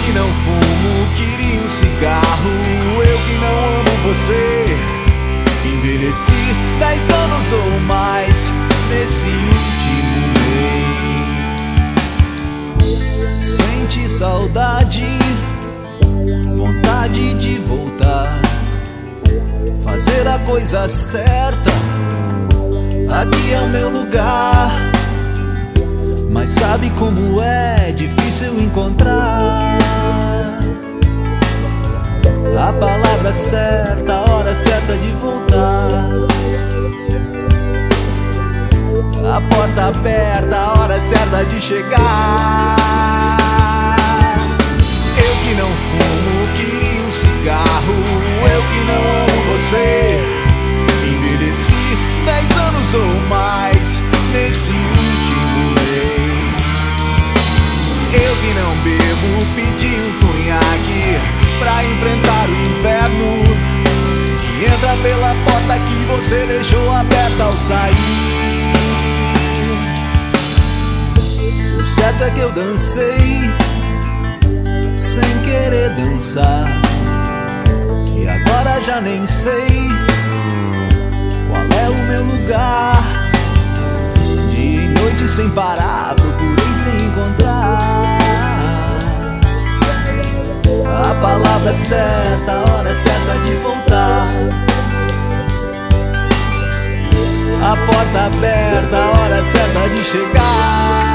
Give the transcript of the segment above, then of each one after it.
que não fumo, queria um cigarro. Eu que não amo você. Envelheci 10 anos ou mais nesse último mês. Sente saudade, vontade de voltar, fazer a coisa certa. Aqui é o meu lugar, mas sabe como é difícil encontrar a palavra certa, a hora certa de voltar, a porta aberta, a hora certa de chegar. Eu que não fumo, queria um cigarro. Eu que não amo você. Envelheci 10 anos ou mais nesse último mês. Eu que não bebo, pedi um conhaque pra enfrentar o inverno que entra pela porta que você deixou aberta ao sair. O certo é que eu dancei sem querer dançar, e agora já nem sei qual é o meu lugar. Dia e noite sem parar, procurei sem encontrar a palavra certa, a hora certa de voltar, a porta aberta, a hora certa de chegar.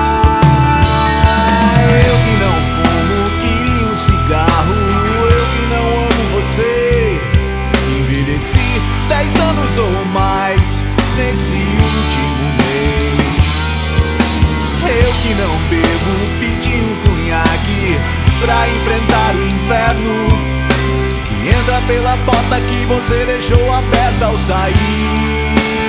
Eu que não fumo, queria um cigarro. Eu que não amo você. Envelheci 10 anos ou mais nesse último mês. Eu que não bebo, pedi um conhaque pra enfrentar o inferno que entra pela porta que você deixou aberta ao sair.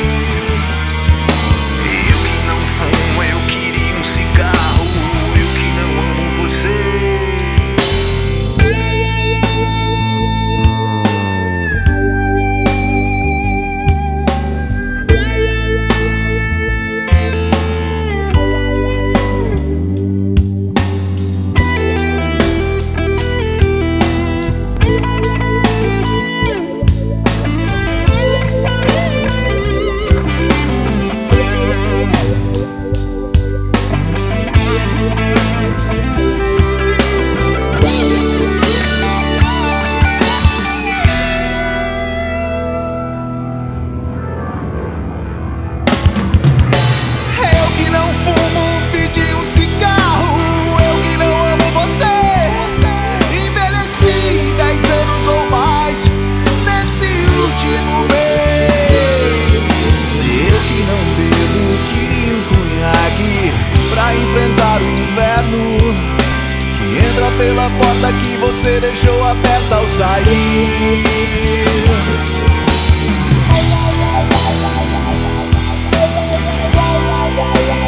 Eu que não fumo, eu queria um cigarro. Eu que não amo você. Enfrentar o inverno que entra pela porta que você deixou aberta ao sair.